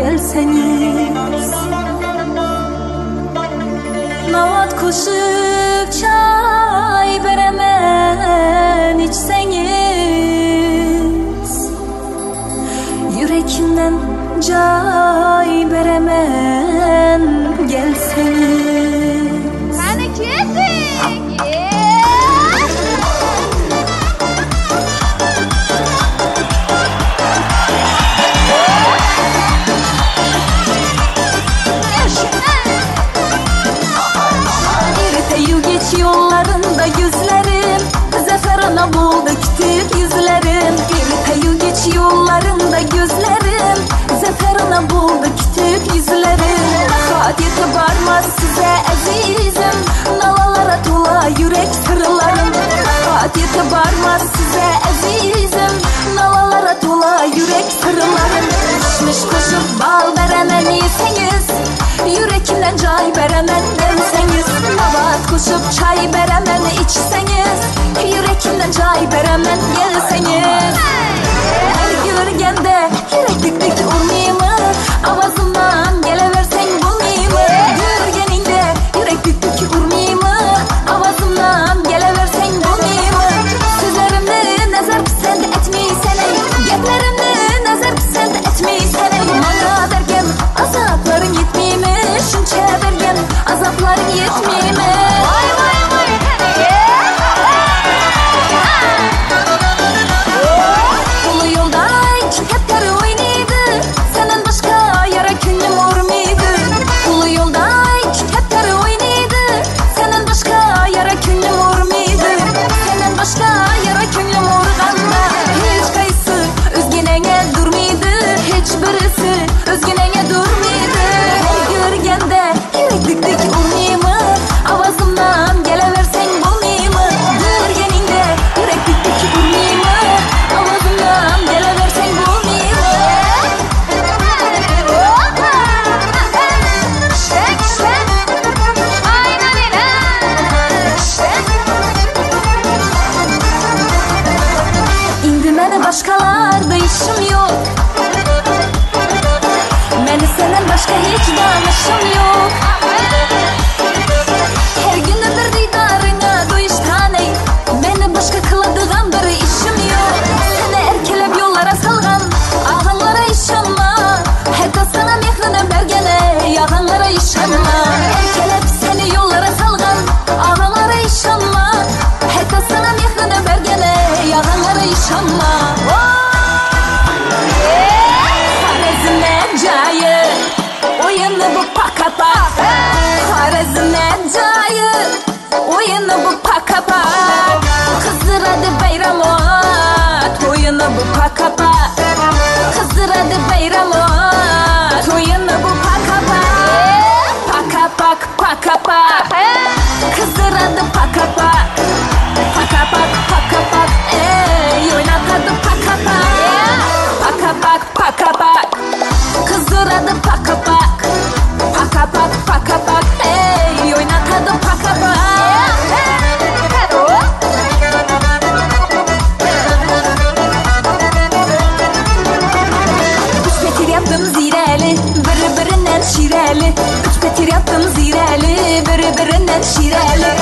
gelseniz. Navat koşup çay beremen içseniz, yürekinden cay beremen gelseniz. Hani kesik? Yollarında gözlerim, zafer ana buldu küçük yüzlerim. İrteyu geç yollarında gözlerim, zafer ana buldu küçük yüzlerim. Hadiyeti varmaz size azizim, nalalara tola yürek sırlarım. Hadiyeti varmaz size azizim, nalalara tola yürek sırlarım. Düşmüş koşup bal beremen yeseniz, yürekimden cay beremen denseniz. Navat koşup çay beremen içseniz, yürekimden cay beremen gelseniz. Her görgende yürek dik dik urmayayım mı? Avazından geleversen bulmayayım mı? Görgeninde yürek dik dik urmayayım mı? Avazından geleversen bulmayayım mı? Sözlerimde nazar pisend etmeysene, geplerimde nazar pisend etmeysene. Bana derken azapların yetmeyeyim mi? Şunça bergen azapların yetmeyeyim mi? Ulu yolda kitaplar oynaydı, senden başka yara könlüm urmaydı. Ulu yolda kitaplar oynaydı, senden başka yara könlüm urmaydı. Senden başka yara könlüm urganda, hiç kaysı özgenenge durmaydı. Hiçbirisi özgenenge durmaydı. Her görgende yürek dik dik urmayayım mı? Avazımdan geleversen bulmayayım mı? Görgeninde yürek dik dik urmayayım mı? Avazımdan geleversen bulmayayım mı? Şek şek, aynen öyle. Şek. İndi meni başkalarda işim yok, meni senden başka hiç danışım yok. Her günü bir didarına doyuştan ey, meni başka kıladığım bir işim yok. Seni erkelep yollara salgan ağanlara işanma, hatta sana mehrini bergene yağanlara işanma. Erkelep seni yollara salgan ağanlara işanma, hatta sana mehrini bergene yağanlara işanma. Harazine cayı, oyunu bu pakapa. Harazine cayı, oyunu bu pakapa. Kızdıradı bayramot, oyunu bu pakapa. Kızdıradı bayramot, oyunu bu pakapa. Pakapak pakapak, kızdıradı pakapak. Pakapak pakapak, oynatadı pakapak. Pakapak pakapak, kızdıradı pakapak. Pakapak pakapak, oynatadı pakapak. Üç petir yaptım zireli, birbirinden şireli. Üç petir yaptım zireli, birbirinden şireli.